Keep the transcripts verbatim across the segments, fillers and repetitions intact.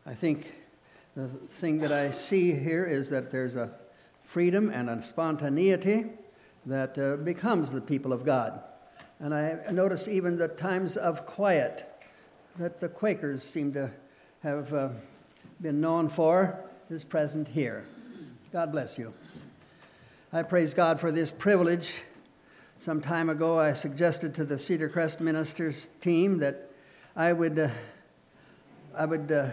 I think the thing that I see here is that there's a freedom and a spontaneity that uh, becomes the people of God. And I notice even the times of quiet that the Quakers seem to have uh, been known for is present here. God bless you. I praise God for this privilege. Some time ago I suggested to the Cedar Crest ministers team that I would uh, I would uh,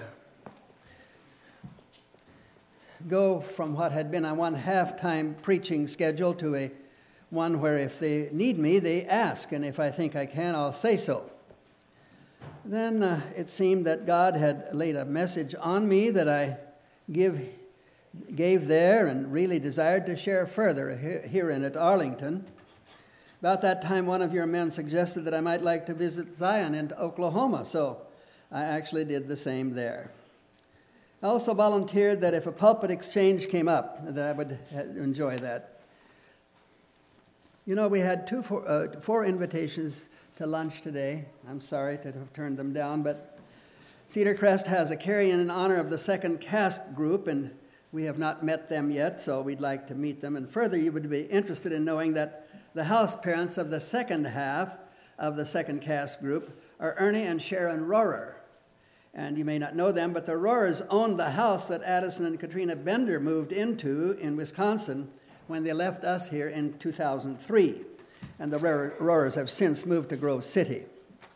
go from what had been a one half-time preaching schedule to a one where if they need me, they ask, and if I think I can, I'll say so. Then uh, it seemed that God had laid a message on me that I give, gave there and really desired to share further here, here in at Arlington. About that time, one of your men suggested that I might like to visit Zion in Oklahoma, so I actually did the same there. I also volunteered that if a pulpit exchange came up, that I would enjoy that. You know, we had two, four, uh, four invitations to lunch today. I'm sorry to have turned them down, but Cedar Crest has a carry-in in honor of the second CASP group, and we have not met them yet, so we'd like to meet them. And further, you would be interested in knowing that the house parents of the second half of the second CASP group are Ernie and Sharon Rohrer. And you may not know them, but the Rohrers owned the house that Addison and Katrina Bender moved into in Wisconsin when they left us here in two thousand three. And the Rohrers have since moved to Grove City.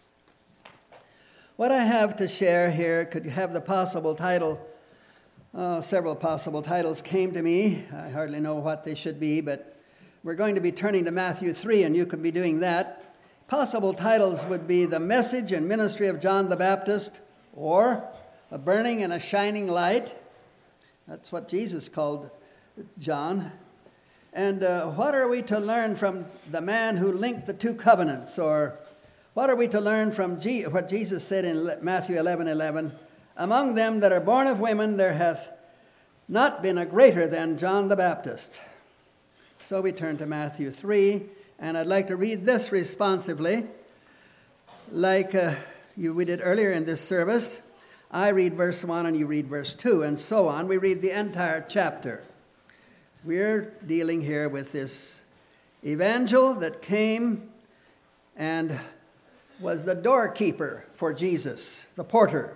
What I have to share here could have the possible title, uh, several possible titles came to me. I hardly know what they should be, but we're going to be turning to Matthew three, and you could be doing that. Possible titles would be The Message and Ministry of John the Baptist, or A Burning and a Shining Light. That's what Jesus called John. And uh, what are we to learn from the man who linked the two covenants? Or what are we to learn from G- what Jesus said in Matthew eleven eleven? Among them that are born of women, there hath not been a greater than John the Baptist. So we turn to Matthew three, and I'd like to read this responsively. Like uh, you, we did earlier in this service, I read verse one and you read verse two, and so on. We read the entire chapter. We're dealing here with this evangel that came and was the doorkeeper for Jesus, the porter.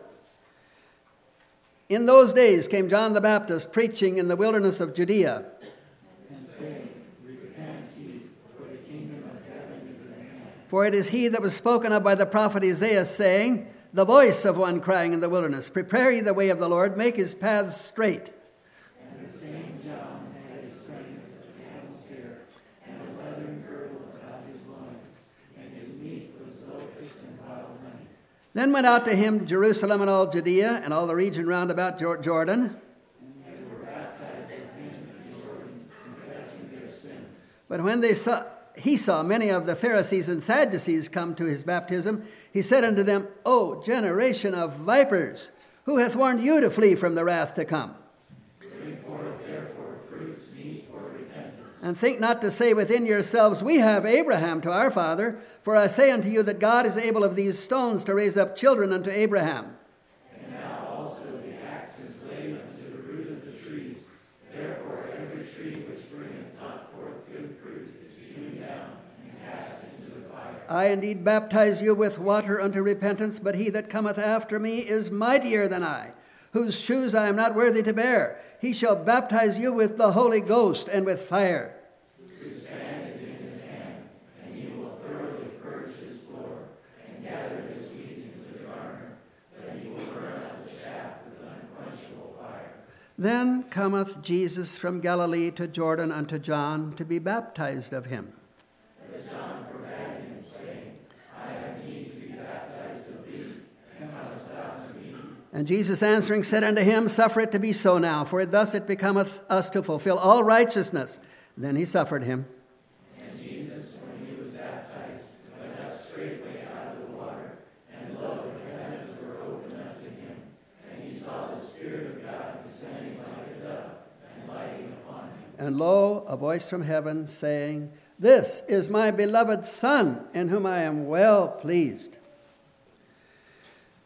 In those days came John the Baptist preaching in the wilderness of Judea, and saying, Repent ye, for the kingdom of heaven is at hand. For it is he that was spoken of by the prophet Isaiah, saying, The voice of one crying in the wilderness, Prepare ye the way of the Lord, make his paths straight. And the same John had his strings of camel's hair, and a leathern girdle about his loins, and his meat was locusts and wild honey. Then went out to him Jerusalem and all Judea, and all the region round about Jordan. And they were baptized of him in Jordan, confessing their sins. But when they saw, he saw many of the Pharisees and Sadducees come to his baptism, he said unto them, O generation of vipers, who hath warned you to flee from the wrath to come? Bring forth therefore fruits meet for repentance. And think not to say within yourselves, We have Abraham to our father. For I say unto you that God is able of these stones to raise up children unto Abraham. And now also the axe is laid unto the root of the trees. Therefore every tree which bringeth not forth good fruit is hewn down and cast into the fire. I indeed baptize you with water unto repentance, but he that cometh after me is mightier than I, whose shoes I am not worthy to bear. He shall baptize you with the Holy Ghost and with fire. His fan is in his hand, and he will thoroughly purge his floor, and gather his wheat into the garner, but he will burn up the chaff with unquenchable fire. Then cometh Jesus from Galilee to Jordan unto John to be baptized of him. But John forbade him, saying, I have need to be baptized of thee, and comest thou to me? And Jesus answering said unto him, Suffer it to be so now, for thus it becometh us to fulfill all righteousness. Then he suffered him. And Jesus, when he was baptized, went up straightway out of the water, and lo, the heavens were opened unto him, and he saw the Spirit of God descending like a dove, and lighting upon him. And lo, a voice from heaven saying, This is my beloved Son, in whom I am well pleased.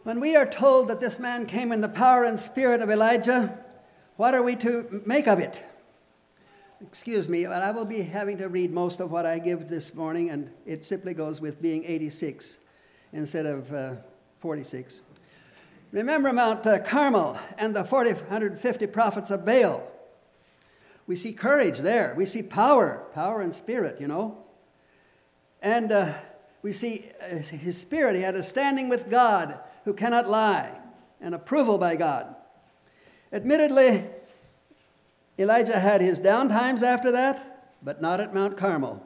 When we are told that this man came in the power and spirit of Elijah, what are we to make of it? Excuse me, but I will be having to read most of what I give this morning, and it simply goes with being eighty-six instead of uh, forty-six. Remember Mount uh, Carmel and the four hundred fifty prophets of Baal. We see courage there. We see power, power and spirit, you know. And uh, we see uh, his spirit. He had a standing with God who cannot lie, and approval by God. Admittedly, Elijah had his downtimes after that, but not at Mount Carmel.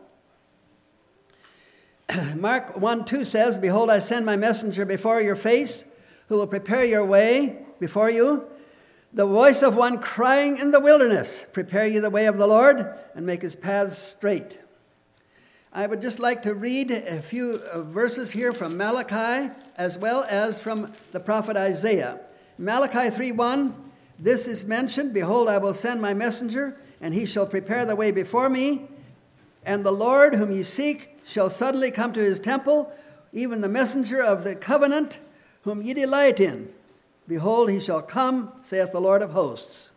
Mark one two says, "Behold, I send my messenger before your face, who will prepare your way before you. The voice of one crying in the wilderness, prepare ye the way of the Lord, and make his paths straight." I would just like to read a few verses here from Malachi, as well as from the prophet Isaiah. Malachi three one, this is mentioned, "Behold, I will send my messenger, and he shall prepare the way before me. And the Lord whom ye seek shall suddenly come to his temple, even the messenger of the covenant whom ye delight in. Behold, he shall come, saith the Lord of hosts."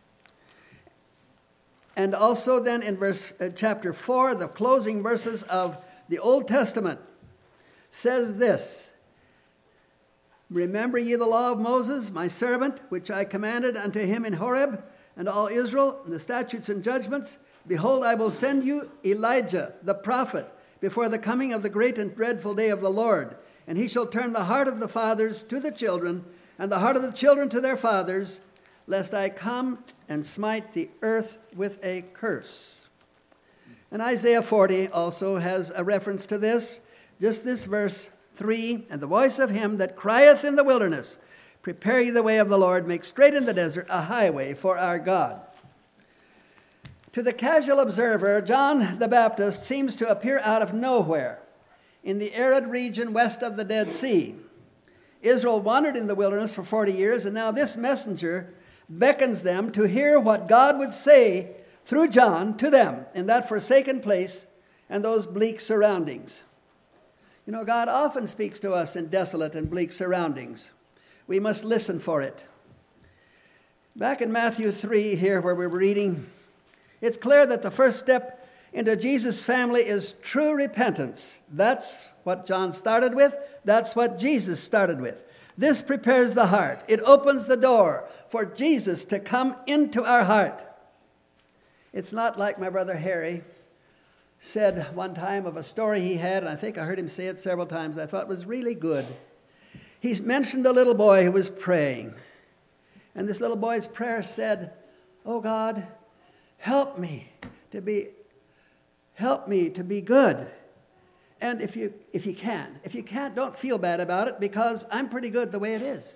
And also then in verse uh, chapter four, the closing verses of the Old Testament says this, "Remember ye the law of Moses, my servant, which I commanded unto him in Horeb, and all Israel, and the statutes and judgments. Behold, I will send you Elijah, the prophet, before the coming of the great and dreadful day of the Lord. And he shall turn the heart of the fathers to the children, and the heart of the children to their fathers, lest I come and smite the earth with a curse." And Isaiah forty also has a reference to this. Just this verse three, "And the voice of him that crieth in the wilderness, prepare ye the way of the Lord, make straight in the desert a highway for our God." To the casual observer, John the Baptist seems to appear out of nowhere in the arid region west of the Dead Sea. Israel wandered in the wilderness for forty years, and now this messenger beckons them to hear what God would say through John to them in that forsaken place and those bleak surroundings. You know, God often speaks to us in desolate and bleak surroundings. We must listen for it. Back in Matthew three here where we're reading, it's clear that the first step into Jesus' family is true repentance. That's what John started with. That's what Jesus started with. This prepares the heart. It opens the door for Jesus to come into our heart. It's not like my brother Harry said one time of a story he had, and I think I heard him say it several times. I thought it was really good. He mentioned a little boy who was praying. And this little boy's prayer said, "Oh God, help me to be, help me to be good. And if you if you can, if you can't, don't feel bad about it, because I'm pretty good the way it is."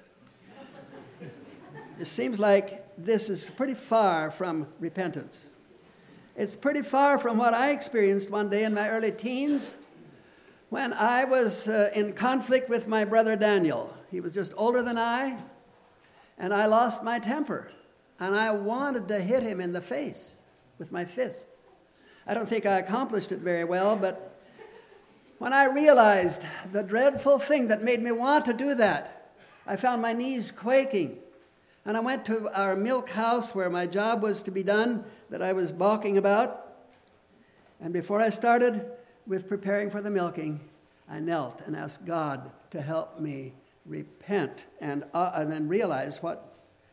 It seems like this is pretty far from repentance. It's pretty far from what I experienced one day in my early teens when I was uh, in conflict with my brother Daniel. He was just older than I, and I lost my temper, and I wanted to hit him in the face with my fist. I don't think I accomplished it very well, but when I realized the dreadful thing that made me want to do that, I found my knees quaking. And I went to our milk house where my job was to be done that I was balking about. And before I started with preparing for the milking, I knelt and asked God to help me repent and, uh, and then realize what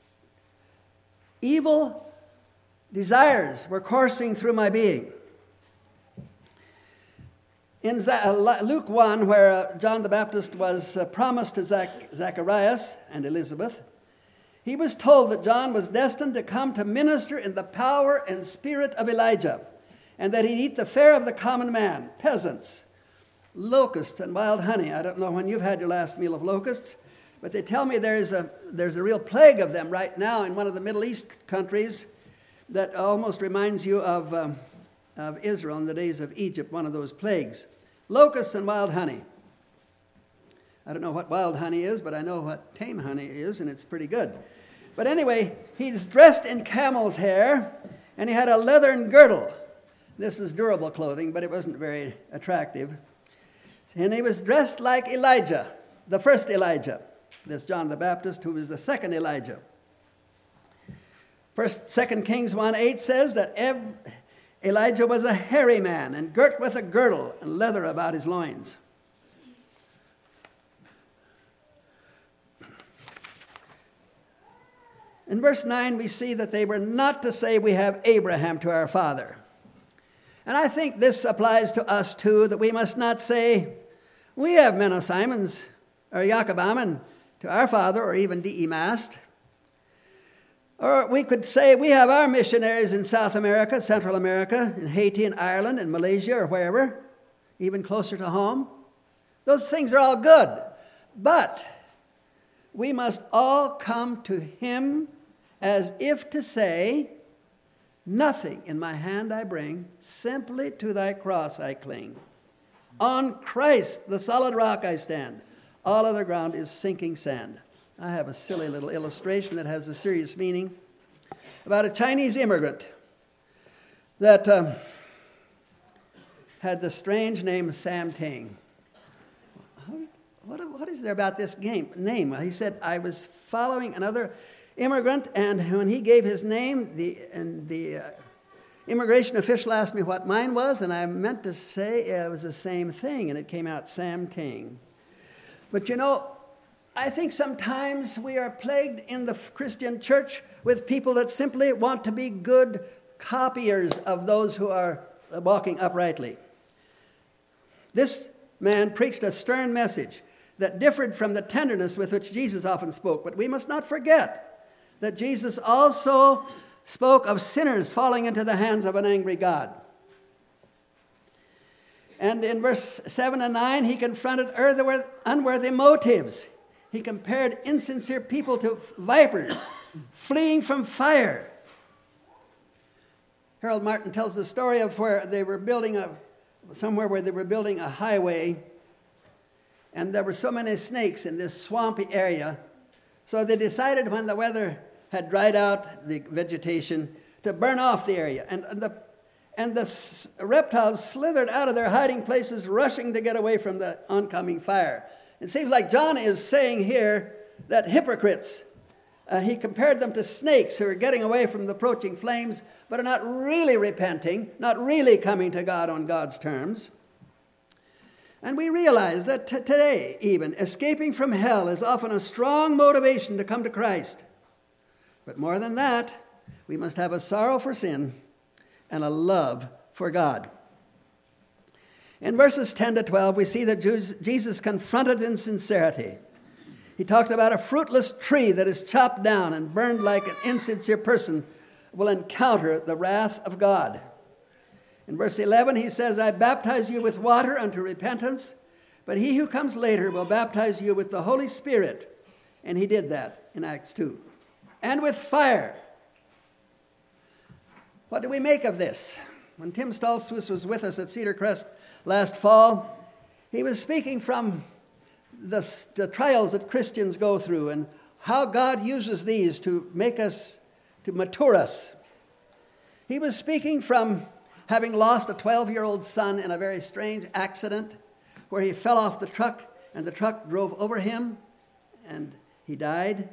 evil desires were coursing through my being. In Luke one, where John the Baptist was promised to Zach- Zacharias and Elizabeth, he was told that John was destined to come to minister in the power and spirit of Elijah, and that he'd eat the fare of the common man, peasants, locusts and wild honey. I don't know when you've had your last meal of locusts, but they tell me there's a, there's a real plague of them right now in one of the Middle East countries that almost reminds you of, um, of Israel in the days of Egypt, one of those plagues. Locusts and wild honey. I don't know what wild honey is, but I know what tame honey is, and it's pretty good. But anyway, he's dressed in camel's hair, and he had a leathern girdle. This was durable clothing, but it wasn't very attractive. And he was dressed like Elijah, the first Elijah. this John the Baptist, who was the second Elijah. First, Second Kings one eight says that Elijah was a hairy man and girt with a girdle and leather about his loins. In verse nine, we see that they were not to say, we have Abraham to our father. And I think this applies to us too, that we must not say, we have Menno Simons or Jacob Ammann to our father, or even D E Mast. Or we could say, we have our missionaries in South America, Central America, in Haiti and Ireland and Malaysia or wherever, even closer to home. Those things are all good. But we must all come to him as if to say, nothing in my hand I bring, simply to thy cross I cling. On Christ, the solid rock I stand. All other ground is sinking sand. I have a silly little illustration that has a serious meaning about a Chinese immigrant that um, had the strange name Sam Ting. What, what is there about this game, name? He said, I was following another immigrant, and when he gave his name, the, and the uh, immigration official asked me what mine was, and I meant to say it was the same thing, and it came out Sam Ting. But you know, I think sometimes we are plagued in the Christian church with people that simply want to be good copiers of those who are walking uprightly. This man preached a stern message that differed from the tenderness with which Jesus often spoke. But we must not forget that Jesus also spoke of sinners falling into the hands of an angry God. And in verse seven and nine, he confronted unworthy motives. He compared insincere people to vipers, fleeing from fire. Harold Martin tells the story of where they were building a, somewhere where they were building a highway, and there were so many snakes in this swampy area, so they decided when the weather had dried out the vegetation to burn off the area. And the, and the reptiles slithered out of their hiding places, rushing to get away from the oncoming fire. It seems like John is saying here that hypocrites, uh, he compared them to snakes who are getting away from the approaching flames, but are not really repenting, not really coming to God on God's terms. And we realize that t- today, even, escaping from hell is often a strong motivation to come to Christ. But more than that, we must have a sorrow for sin and a love for God. In verses ten to twelve, we see that Jesus confronted insincerity. He talked about a fruitless tree that is chopped down and burned like an insincere person will encounter the wrath of God. In verse eleven, he says, I baptize you with water unto repentance, but he who comes later will baptize you with the Holy Spirit. And he did that in Acts two. And with fire. What do we make of this? When Tim Stoltzfus was with us at Cedar Crest last fall, he was speaking from the, the trials that Christians go through and how God uses these to make us, to mature us. He was speaking from having lost a twelve-year-old son in a very strange accident where he fell off the truck and the truck drove over him and he died.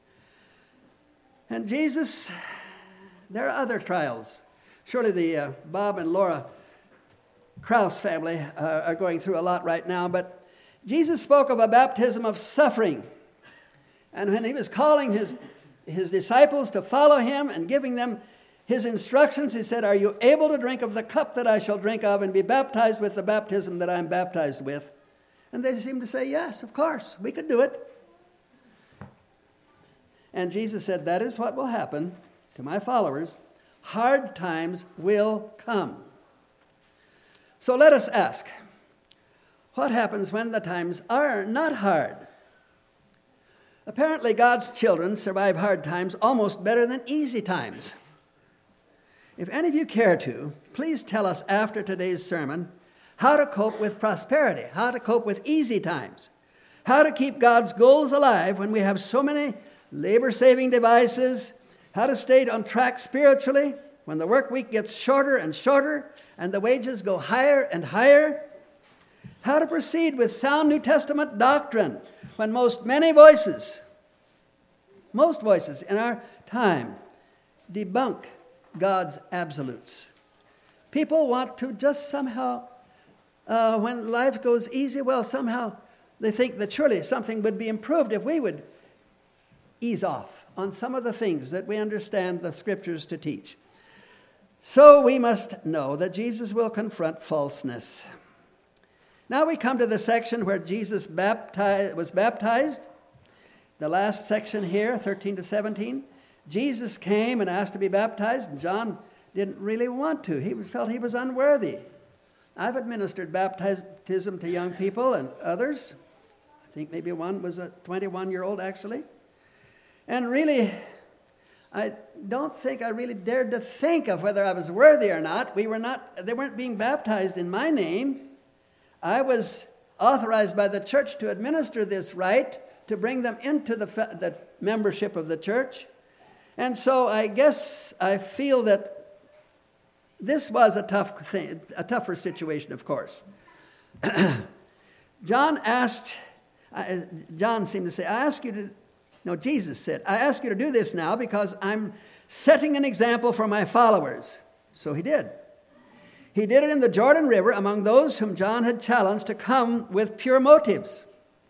And Jesus, there are other trials. Surely the uh, Bob and Laura Krause family uh, are going through a lot right now, but Jesus spoke of a baptism of suffering. And when he was calling his, his disciples to follow him and giving them his instructions, he said, are you able to drink of the cup that I shall drink of and be baptized with the baptism that I am baptized with? And they seemed to say, yes, of course, we could do it. And Jesus said, that is what will happen to my followers. Hard times will come. So let us ask, what happens when the times are not hard? Apparently, God's children survive hard times almost better than easy times. If any of you care to, please tell us after today's sermon how to cope with prosperity, how to cope with easy times, how to keep God's goals alive when we have so many labor-saving devices, how to stay on track spiritually when the work week gets shorter and shorter and the wages go higher and higher, how to proceed with sound New Testament doctrine when most many voices, most voices in our time debunk God's absolutes. People want to just somehow, uh, when life goes easy, well, somehow they think that surely something would be improved if we would ease off on some of the things that we understand the Scriptures to teach. So we must know that Jesus will confront falseness. Now we come to the section where Jesus baptized, was baptized. The last section here, thirteen to seventeen. Jesus came and asked to be baptized, and John didn't really want to. He felt he was unworthy. I've administered baptism to young people and others. I think maybe one was a twenty-one-year-old actually. And really, I don't think I really dared to think of whether I was worthy or not. We were not, they weren't being baptized in my name. I was authorized by the church to administer this rite, to bring them into the, the membership of the church. And so I guess I feel that this was a tough thing, a tougher situation, of course. John asked, uh, John seemed to say, I ask you to, no, Jesus said, I ask you to do this now because I'm setting an example for my followers. So he did. He did it in the Jordan River among those whom John had challenged to come with pure motives.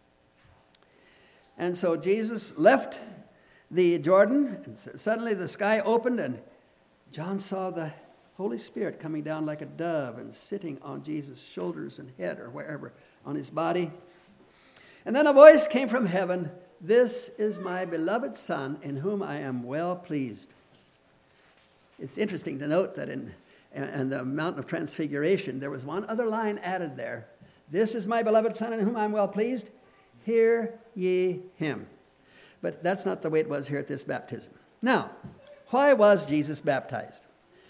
And so Jesus left the Jordan, and suddenly the sky opened, and John saw the Holy Spirit coming down like a dove and sitting on Jesus' shoulders and head or wherever on his body. And then a voice came from heaven, "This is my beloved Son, in whom I am well pleased." It's interesting to note that in, in the Mountain of Transfiguration, there was one other line added there. "This is my beloved Son, in whom I am well pleased. Hear ye him." But that's not the way it was here at this baptism. Now, why was Jesus baptized?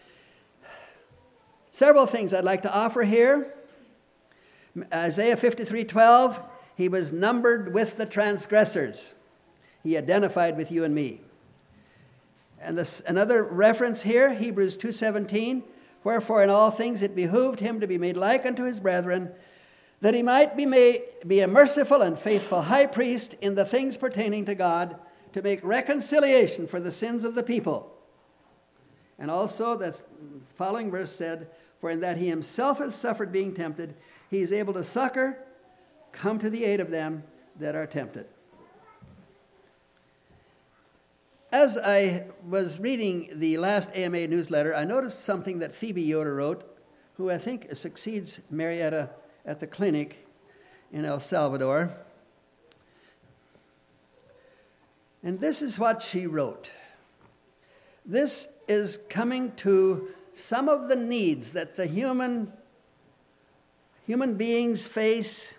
Several things I'd like to offer here. Isaiah fifty-three twelve, he was numbered with the transgressors. He identified with you and me. And this, another reference here, Hebrews two seventeen, wherefore in all things it behooved him to be made like unto his brethren, that he might be, made, be a merciful and faithful high priest in the things pertaining to God, to make reconciliation for the sins of the people. And also, the following verse said, for in that he himself has suffered being tempted, he is able to succor, come to the aid of them that are tempted. As I was reading the last A M A newsletter, I noticed something that Phoebe Yoder wrote, who I think succeeds Marietta at the clinic in El Salvador. And this is what she wrote. This is coming to some of the needs that the human, human beings face.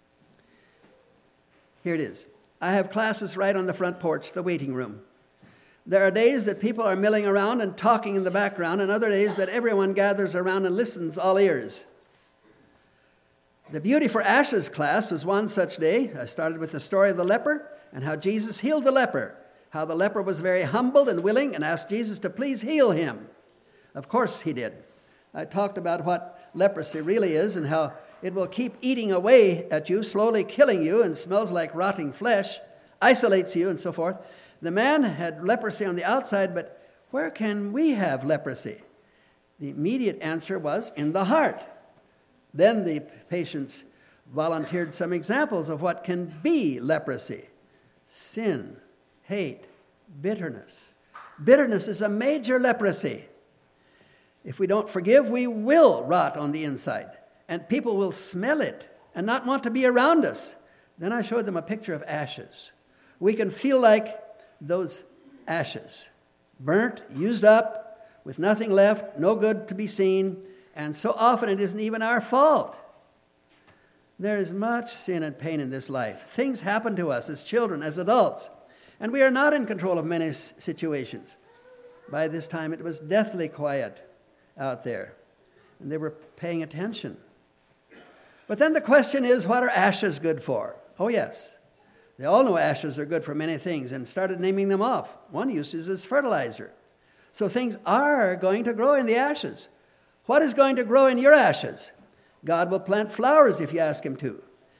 Here it is. I have classes right on the front porch, the waiting room. There are days that people are milling around and talking in the background, and other days that everyone gathers around and listens all ears. The Beauty for Ashes class was one such day. I started with the story of the leper and how Jesus healed the leper, how the leper was very humbled and willing and asked Jesus to please heal him. Of course he did. I talked about what leprosy really is and how it will keep eating away at you, slowly killing you, and smells like rotting flesh, isolates you, and so forth. The man had leprosy on the outside, but where can we have leprosy? The immediate answer was in the heart. Then the patients volunteered some examples of what can be leprosy. Sin, hate, bitterness. Bitterness is a major leprosy. If we don't forgive, we will rot on the inside, and people will smell it and not want to be around us. Then I showed them a picture of ashes. We can feel like those ashes, burnt, used up, with nothing left, no good to be seen, and so often it isn't even our fault. There is much sin and pain in this life. Things happen to us as children, as adults, and we are not in control of many situations. By this time, it was deathly quiet out there, and they were paying attention. But then the question is, what are ashes good for? Oh, yes. They all know ashes are good for many things and started naming them off. One use is as fertilizer. So things are going to grow in the ashes. What is going to grow in your ashes? God will plant flowers if you ask him to.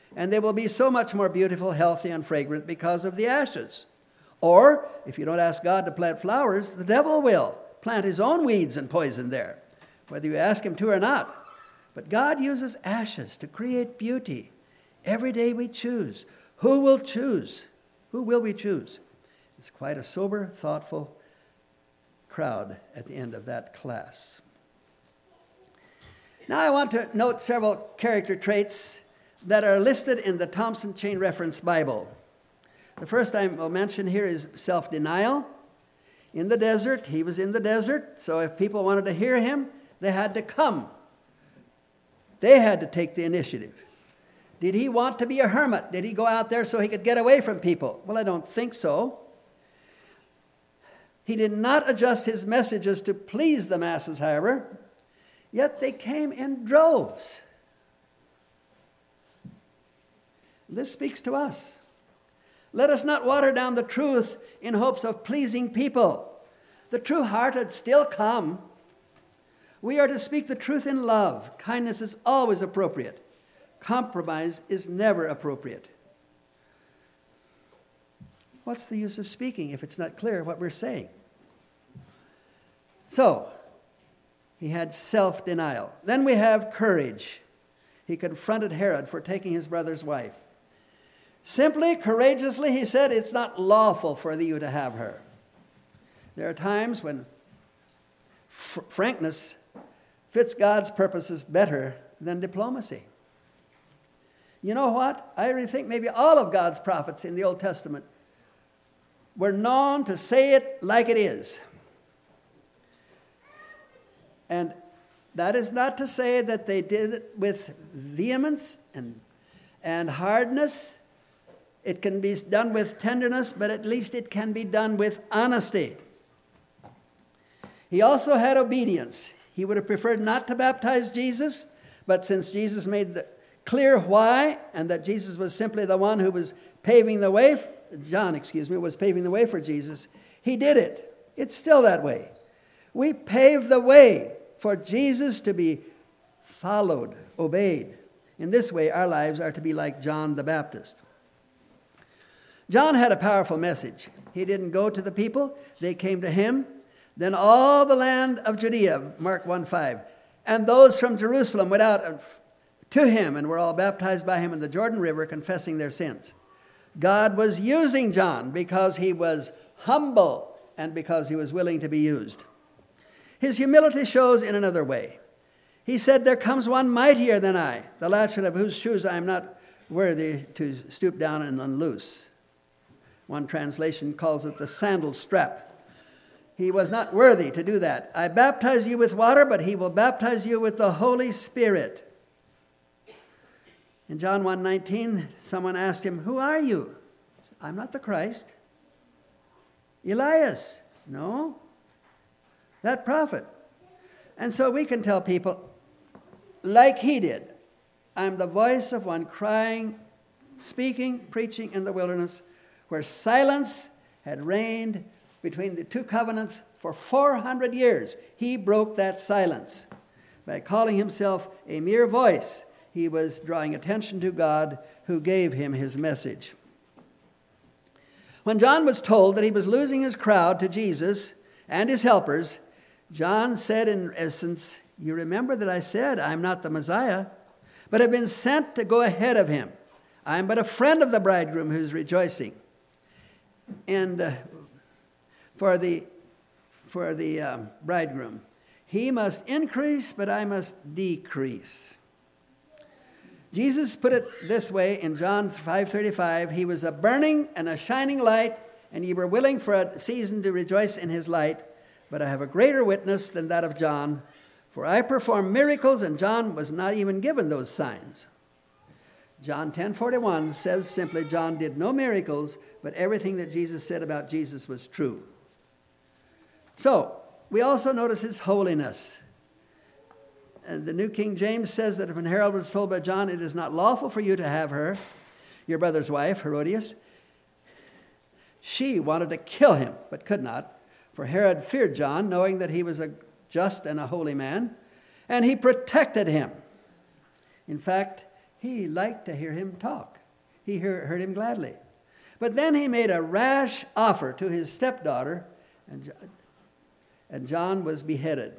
and they will be so much more beautiful, healthy, and fragrant because of the ashes. Or, if you don't ask God to plant flowers, the devil will plant his own weeds and poison there, whether you ask him to or not. But God uses ashes to create beauty. Every day we choose. Who will choose? Who will we choose? It's quite a sober, thoughtful crowd at the end of that class. Now I want to note several character traits that are listed in the Thompson Chain Reference Bible. The first I will mention here is self-denial. In the desert, he was in the desert, so if people wanted to hear him, they had to come. They had to take the initiative. Did he want to be a hermit? Did he go out there so he could get away from people? Well, I don't think so. He did not adjust his messages to please the masses, however, yet they came in droves. This speaks to us. Let us not water down the truth in hopes of pleasing people. The true-hearted still come. We are to speak the truth in love. Kindness is always appropriate. Compromise is never appropriate. What's the use of speaking if it's not clear what we're saying? So, he had self-denial. Then we have courage. He confronted Herod for taking his brother's wife. Simply, courageously, he said, it's not lawful for you to have her. There are times when fr- frankness fits God's purposes better than diplomacy. You know what? I really think maybe all of God's prophets in the Old Testament were known to say it like it is. And that is not to say that they did it with vehemence and, and hardness. It can be done with tenderness, but at least it can be done with honesty. He also had obedience. He would have preferred not to baptize Jesus, but since Jesus made the clear why, and that Jesus was simply the one who was paving the way, John, excuse me, was paving the way for Jesus, he did it. It's still that way. We pave the way for Jesus to be followed, obeyed. In this way, our lives are to be like John the Baptist. John had a powerful message. He didn't go to the people, they came to him. Then all the land of Judea, Mark one five, and those from Jerusalem went out to him and were all baptized by him in the Jordan River, confessing their sins. God was using John because he was humble and because he was willing to be used. His humility shows in another way. He said, there comes one mightier than I, the latchet of whose shoes I am not worthy to stoop down and unloose. One translation calls it the sandal strap. He was not worthy to do that. I baptize you with water, but he will baptize you with the Holy Spirit. In John one nineteen, someone asked him, who are you? I'm not the Christ. Elias? No. That prophet. And so we can tell people, like he did, I'm the voice of one crying, speaking, preaching in the wilderness, where silence had reigned between the two covenants for four hundred years. He broke that silence. By calling himself a mere voice, he was drawing attention to God who gave him his message. When John was told that he was losing his crowd to Jesus and his helpers, John said in essence, you remember that I said I'm not the Messiah, but have been sent to go ahead of him. I am but a friend of the bridegroom who's rejoicing. And uh, for the, for the um, bridegroom, he must increase, but I must decrease. Jesus put it this way in John five thirty-five, he was a burning and a shining light, and ye were willing for a season to rejoice in his light. But I have a greater witness than that of John, for I perform miracles, and John was not even given those signs. John ten forty-one says simply, John did no miracles, but everything that Jesus said about Jesus was true. So, we also notice his holiness. And the New King James says that when Herod was told by John, it is not lawful for you to have her, your brother's wife, Herodias, she wanted to kill him, but could not. For Herod feared John, knowing that he was a just and a holy man, and he protected him. In fact, He liked to hear him talk. He hear, heard him gladly. But then he made a rash offer to his stepdaughter, and, and John was beheaded.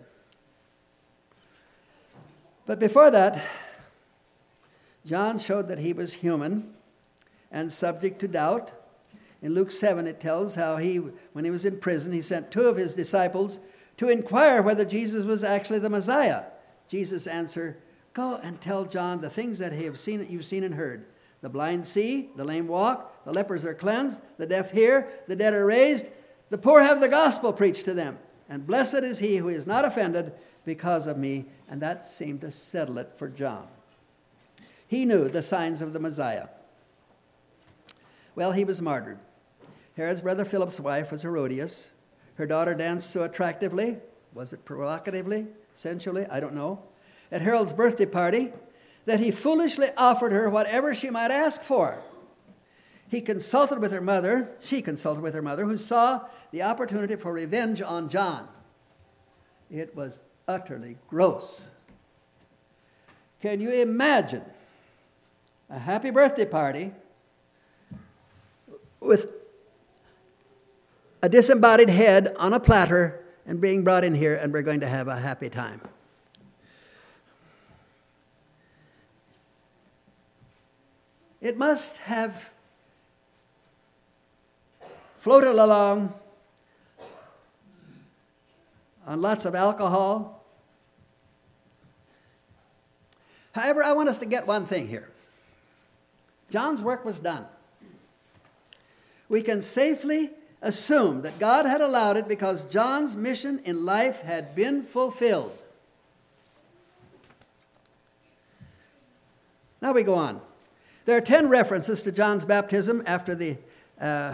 But before that, John showed that he was human and subject to doubt. In Luke seven, it tells how he, when he was in prison, he sent two of his disciples to inquire whether Jesus was actually the Messiah. Jesus answered, "Go and tell John the things that he have seen, you've seen and heard. The blind see, the lame walk, the lepers are cleansed, the deaf hear, the dead are raised, the poor have the gospel preached to them. And blessed is he who is not offended because of me." And that seemed to settle it for John. He knew the signs of the Messiah. Well, he was martyred. Herod's brother Philip's wife was Herodias. Her daughter danced so attractively, was it provocatively, sensually, I don't know, at Herod's birthday party, that he foolishly offered her whatever she might ask for. He consulted with her mother, she consulted with her mother, who saw the opportunity for revenge on John. It was utterly gross. Can you imagine a happy birthday party with a disembodied head on a platter and being brought in here, and we're going to have a happy time? It must have floated along on lots of alcohol. However, I want us to get one thing here. John's work was done. We can safely assume that God had allowed it because John's mission in life had been fulfilled. Now we go on. There are ten references to John's baptism after the uh,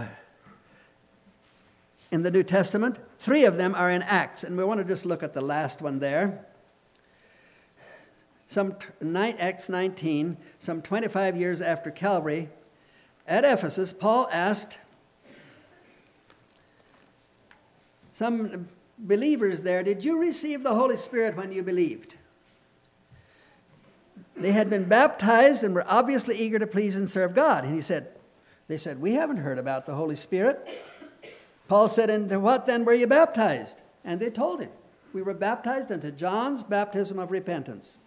in the New Testament. Three of them are in Acts, and we want to just look at the last one there. Some Acts nineteen, some twenty-five years after Calvary, at Ephesus, Paul asked some believers there, "Did you receive the Holy Spirit when you believed?" They had been baptized and were obviously eager to please and serve God. And he said, they said, "We haven't heard about the Holy Spirit." Paul said, "And what then were you baptized?" And they told him, "We were baptized into John's baptism of repentance."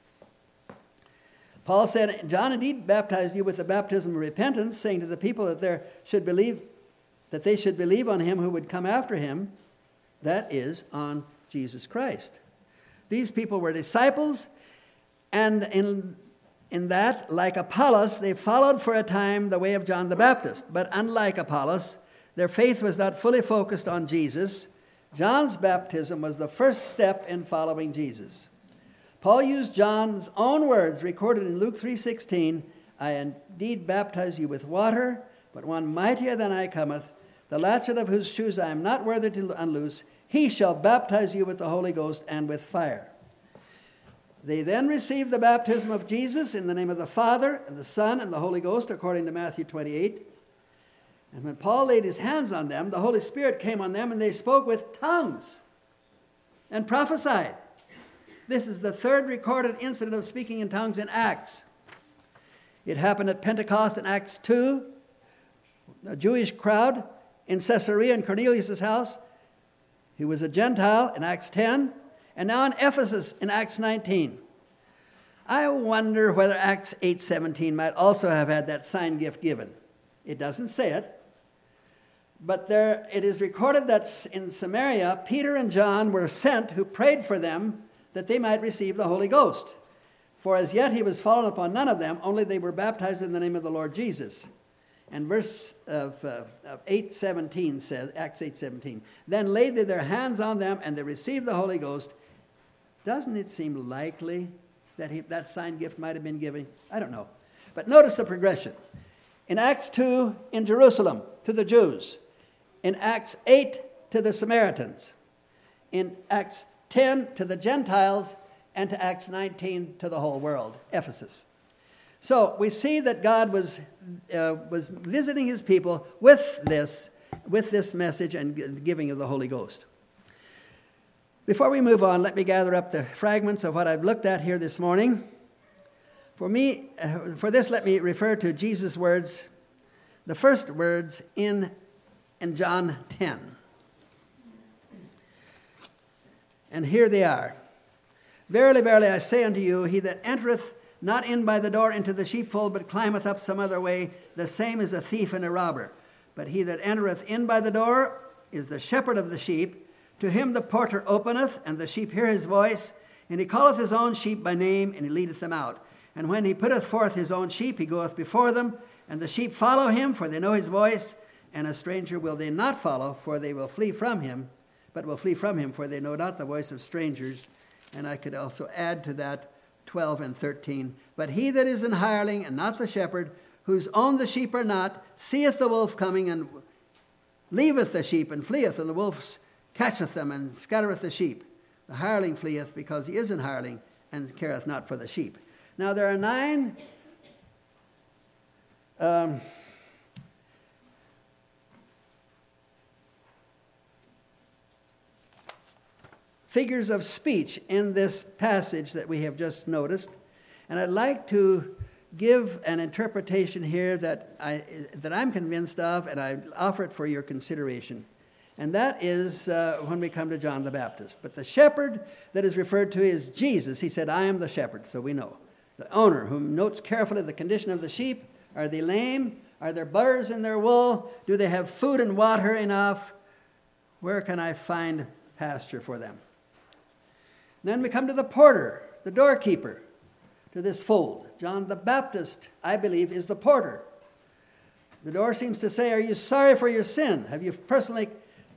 Paul said, "John indeed baptized you with the baptism of repentance, saying to the people that there should believe, that they should believe on him who would come after him, that is, on Jesus Christ." These people were disciples, and in, in that, like Apollos, they followed for a time the way of John the Baptist. But unlike Apollos, their faith was not fully focused on Jesus. John's baptism was the first step in following Jesus. Paul used John's own words recorded in Luke three sixteen, "I indeed baptize you with water, but one mightier than I cometh, the latchet of whose shoes I am not worthy to unloose. He shall baptize you with the Holy Ghost and with fire." They then received the baptism of Jesus in the name of the Father and the Son and the Holy Ghost, according to Matthew twenty-eight. And when Paul laid his hands on them, the Holy Spirit came on them, and they spoke with tongues and prophesied. This is the third recorded incident of speaking in tongues in Acts. It happened at Pentecost in Acts two, a Jewish crowd in Caesarea in Cornelius' house. He was a Gentile in Acts ten, and now in Ephesus in Acts nineteen. I wonder whether Acts eight seventeen might also have had that sign gift given. It doesn't say it. But there it is recorded that in Samaria, Peter and John were sent, who prayed for them that they might receive the Holy Ghost. For as yet he was fallen upon none of them, only they were baptized in the name of the Lord Jesus. And verse of, uh, of eight seventeen says, Acts eight seventeen, "Then laid they their hands on them, and they received the Holy Ghost." Doesn't it seem likely that he, that sign gift might have been given? I don't know. But notice the progression. In Acts two, in Jerusalem, to the Jews. In Acts eight, to the Samaritans. In Acts ten, to the Gentiles. And to Acts nineteen, to the whole world, Ephesus. So we see that God was uh, was visiting his people with this, with this message and giving of the Holy Ghost. Before we move on, let me gather up the fragments of what I've looked at here this morning. For me, uh, for this, let me refer to Jesus' words, the first words in, in John ten. And here they are. Verily, verily, I say unto you, he that entereth not in by the door into the sheepfold, but climbeth up some other way, the same is a thief and a robber. But he that entereth in by the door is the shepherd of the sheep. To him the porter openeth, and the sheep hear his voice, and he calleth his own sheep by name, and he leadeth them out. And when he putteth forth his own sheep, he goeth before them, and the sheep follow him, for they know his voice, and a stranger will they not follow, for they will flee from him, but will flee from him, for they know not the voice of strangers. And I could also add to that twelve and thirteen. But he that is an hireling, and not the shepherd, whose own the sheep are not, seeth the wolf coming, and leaveth the sheep, and fleeth, and the wolf catcheth them, and scattereth the sheep. The hireling fleeth, because he is an hireling, and careth not for the sheep. Now there are nine um, figures of speech in this passage that we have just noticed. And I'd like to give an interpretation here that, I, that I'm convinced of, and I offer it for your consideration. And that is uh, when we come to John the Baptist. But the shepherd that is referred to is Jesus. He said, I am the shepherd, so we know. The owner, who notes carefully the condition of the sheep. Are they lame? Are there burrs in their wool? Do they have food and water enough? Where can I find pasture for them? Then we come to the porter, the doorkeeper, to this fold. John the Baptist, I believe, is the porter. The door seems to say, are you sorry for your sin? Have you personally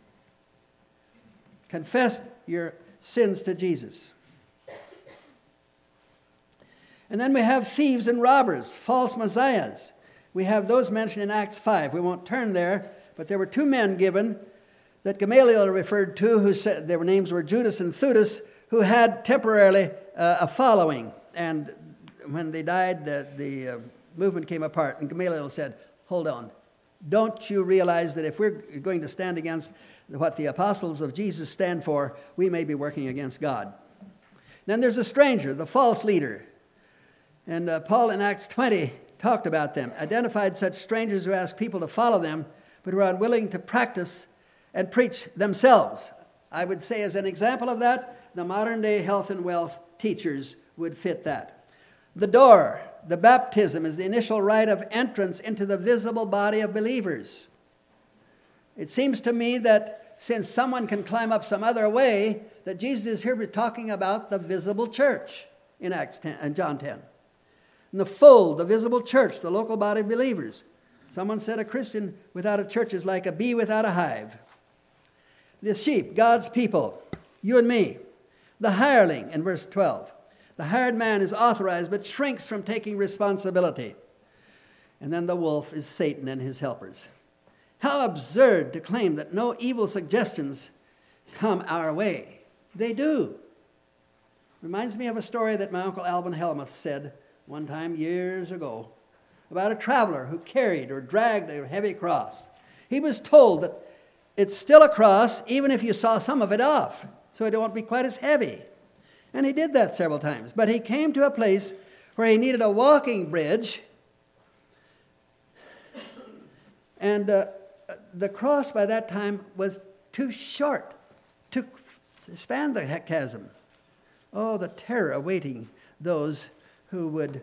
confessed your sins to Jesus? And then we have thieves and robbers, false messiahs. We have those mentioned in Acts five. We won't turn there, but there were two men given that Gamaliel referred to, who said their names were Judas and Theudas, who had temporarily uh, a following. And when they died, the, the uh, movement came apart. And Gamaliel said, hold on. Don't you realize that if we're going to stand against what the apostles of Jesus stand for, we may be working against God? Then there's a stranger, the false leader. And uh, Paul in Acts twenty talked about them, identified such strangers who ask people to follow them, but who are unwilling to practice and preach themselves. I would say as an example of that, the modern day health and wealth teachers would fit that. The door, the baptism, is the initial rite of entrance into the visible body of believers. It seems to me that since someone can climb up some other way, that Jesus is here talking about the visible church in Acts ten and John ten. And the fold, the visible church, the local body of believers. Someone said a Christian without a church is like a bee without a hive. The sheep, God's people, you and me. The hireling in verse twelve. The hired man is authorized but shrinks from taking responsibility. And then the wolf is Satan and his helpers. How absurd to claim that no evil suggestions come our way. They do. Reminds me of a story that my Uncle Alvin Helmuth said one time years ago about a traveler who carried or dragged a heavy cross. He was told that it's still a cross even if you saw some of it off, so it won't be quite as heavy. And he did that several times. But he came to a place where he needed a walking bridge, and uh, the cross by that time was too short to span the chasm. Oh, the terror awaiting those who would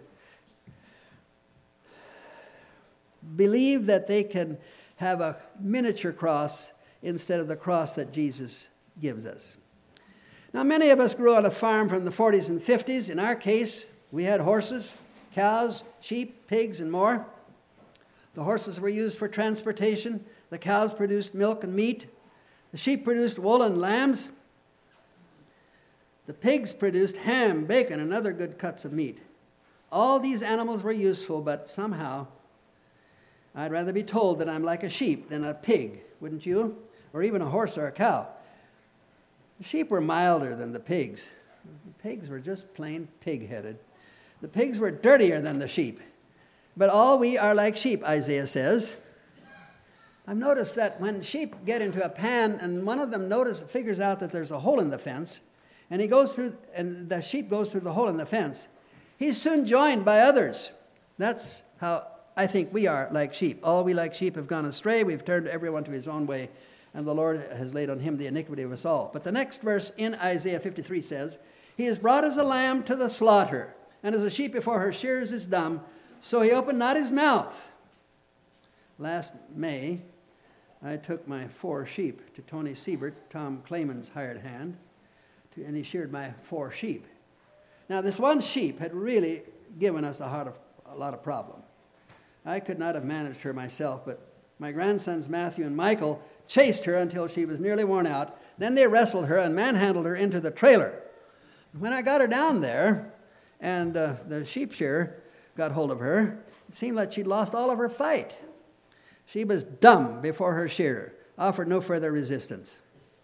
believe that they can have a miniature cross instead of the cross that Jesus gives us. Now, many of us grew on a farm from the forties and fifties. In our case, we had horses, cows, sheep, pigs, and more. The horses were used for transportation. The cows produced milk and meat. The sheep produced wool and lambs. The pigs produced ham, bacon, and other good cuts of meat. All these animals were useful, but somehow I'd rather be told that I'm like a sheep than a pig, wouldn't you? Or even a horse or a cow. The sheep were milder than the pigs. The pigs were just plain pig-headed. The pigs were dirtier than the sheep. But all we are like sheep, Isaiah says. I've noticed that when sheep get into a pan and one of them notice, figures out that there's a hole in the fence, and he goes through, and the sheep goes through the hole in the fence, he's soon joined by others. That's how I think we are like sheep. All we like sheep have gone astray. We've turned everyone to his own way, and the Lord has laid on him the iniquity of us all. But the next verse in Isaiah fifty-three says, he is brought as a lamb to the slaughter, and as a sheep before her shearers is dumb, so he opened not his mouth. Last May, I took my four sheep to Tony Siebert, Tom Clayman's hired hand, to, and he sheared my four sheep. Now, this one sheep had really given us a, heart of, a lot of problem. I could not have managed her myself, but my grandsons Matthew and Michael chased her until she was nearly worn out. Then they wrestled her and manhandled her into the trailer. When I got her down there, and uh, the sheep shearer got hold of her, it seemed like she'd lost all of her fight. She was dumb before her shearer, offered no further resistance.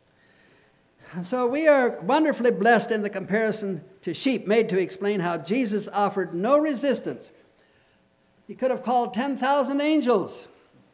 So we are wonderfully blessed in the comparison to sheep made to explain how Jesus offered no resistance. He could have called ten thousand angels.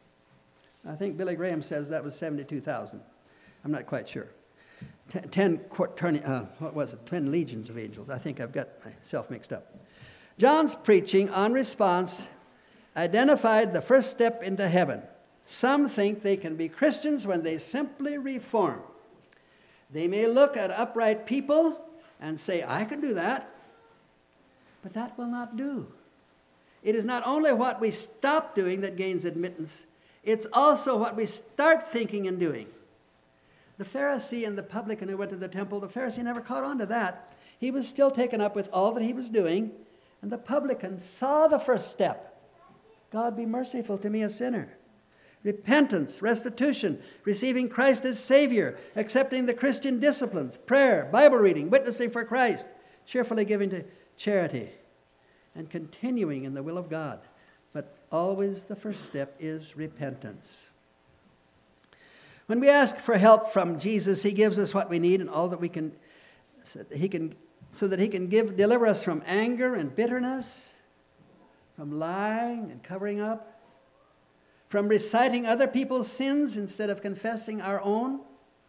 I think Billy Graham says that was seventy-two thousand. I'm not quite sure. Ten, ten uh, what was it? Ten legions of angels. I think I've got myself mixed up. John's preaching on response identified the first step into heaven. Some think they can be Christians when they simply reform. They may look at upright people and say, I can do that. But that will not do. It is not only what we stop doing that gains admittance, it's also what we start thinking and doing. The Pharisee and the publican who went to the temple, the Pharisee never caught on to that. He was still taken up with all that he was doing, and the publican saw the first step. God be merciful to me, a sinner. Repentance, restitution, receiving Christ as Savior, accepting the Christian disciplines, prayer, Bible reading, witnessing for Christ, cheerfully giving to charity, and continuing in the will of God. But always the first step is repentance. When we ask for help from Jesus, he gives us what we need and all that we can, so that he can, so that he can give, deliver us from anger and bitterness, from lying and covering up, from reciting other people's sins instead of confessing our own.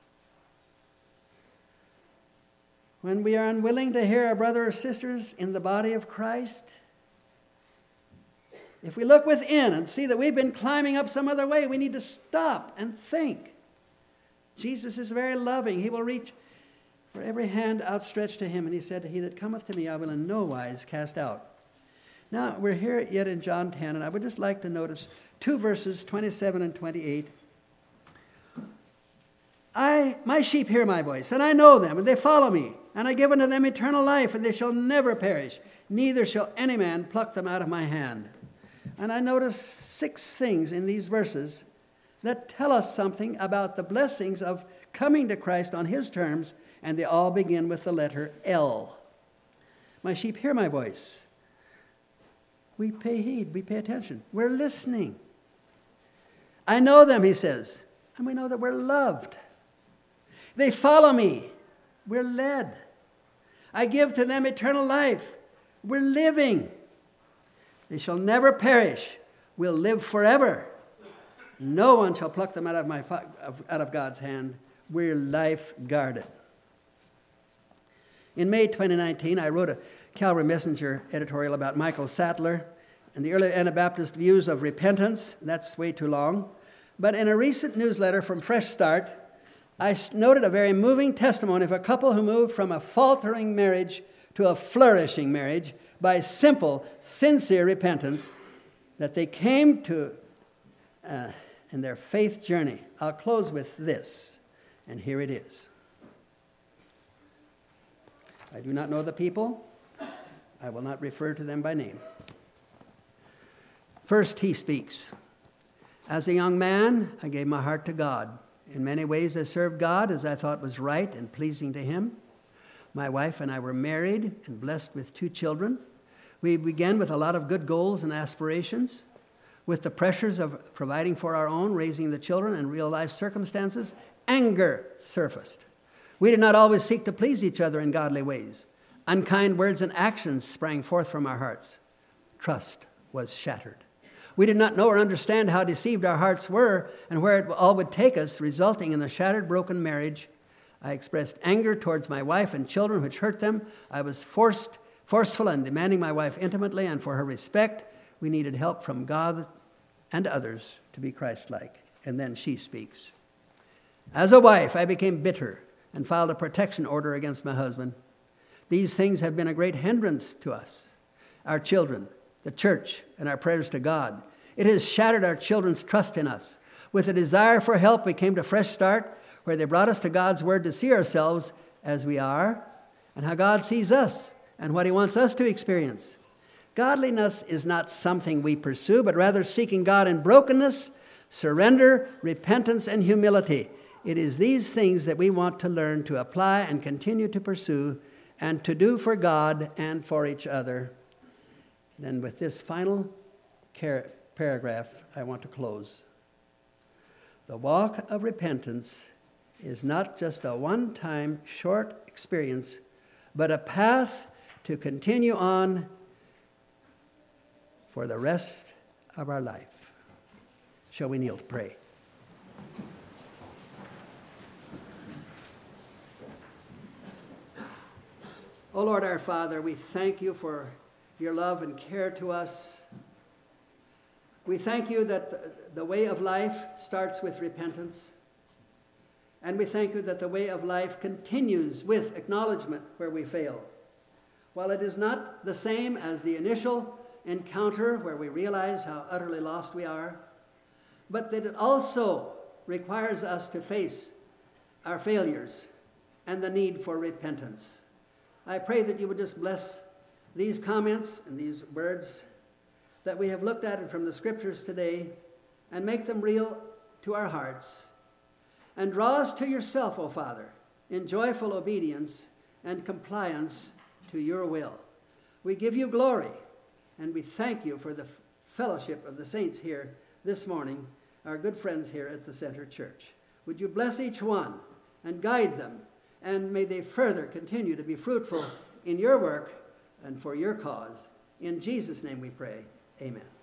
When we are unwilling to hear our brothers or sisters in the body of Christ, if we look within and see that we've been climbing up some other way, we need to stop and think. Jesus is very loving. He will reach for every hand outstretched to him. And he said, he that cometh to me I will in no wise cast out. Now, we're here yet in John ten, and I would just like to notice two verses, twenty-seven and twenty-eight. I, my sheep hear my voice, and I know them, and they follow me. And I give unto them eternal life, and they shall never perish. Neither shall any man pluck them out of my hand. And I notice six things in these verses that tell us something about the blessings of coming to Christ on his terms, and they all begin with the letter L. My sheep hear my voice. We pay heed, we pay attention. We're listening. I know them, he says, and we know that we're loved. They follow me. We're led. I give to them eternal life. We're living. They shall never perish. We'll live forever. No one shall pluck them out of, my, out of God's hand. We're life guarded. In May twenty nineteen, I wrote a Calvary Messenger editorial about Michael Sattler and the early Anabaptist views of repentance. That's way too long. But in a recent newsletter from Fresh Start, I noted a very moving testimony of a couple who moved from a faltering marriage to a flourishing marriage by simple, sincere repentance that they came to uh, in their faith journey. I'll close with this, and here it is. I do not know the people. I will not refer to them by name. First, he speaks. As a young man, I gave my heart to God. In many ways, I served God as I thought was right and pleasing to him. My wife and I were married and blessed with two children. We began with a lot of good goals and aspirations. With the pressures of providing for our own, raising the children, and real-life circumstances, anger surfaced. We did not always seek to please each other in godly ways. Unkind words and actions sprang forth from our hearts. Trust was shattered. We did not know or understand how deceived our hearts were and where it all would take us, resulting in a shattered, broken marriage. I expressed anger towards my wife and children, which hurt them. I was forced forceful and demanding my wife intimately, and for her respect, we needed help from God and others to be Christ-like. And then she speaks. As a wife, I became bitter and filed a protection order against my husband. These things have been a great hindrance to us, our children, the church, and our prayers to God. It has shattered our children's trust in us. With a desire for help, we came to Fresh Start, where they brought us to God's Word to see ourselves as we are and how God sees us and what He wants us to experience. Godliness is not something we pursue, but rather seeking God in brokenness, surrender, repentance, and humility. It is these things that we want to learn to apply and continue to pursue and to do for God and for each other. Then with this final car- paragraph, I want to close. The walk of repentance is not just a one-time short experience, but a path to continue on for the rest of our life. Shall we kneel to pray? O Lord our Father, we thank you for your love and care to us. We thank you that the way of life starts with repentance. And we thank you that the way of life continues with acknowledgement where we fail. While it is not the same as the initial encounter where we realize how utterly lost we are, but that it also requires us to face our failures and the need for repentance. I pray that you would just bless these comments and these words that we have looked at from the Scriptures today and make them real to our hearts. And draw us to yourself, O Father, in joyful obedience and compliance to your will. We give you glory, and we thank you for the fellowship of the saints here this morning, our good friends here at the Center Church. Would you bless each one and guide them, and may they further continue to be fruitful in your work and for your cause. In Jesus' name we pray. Amen.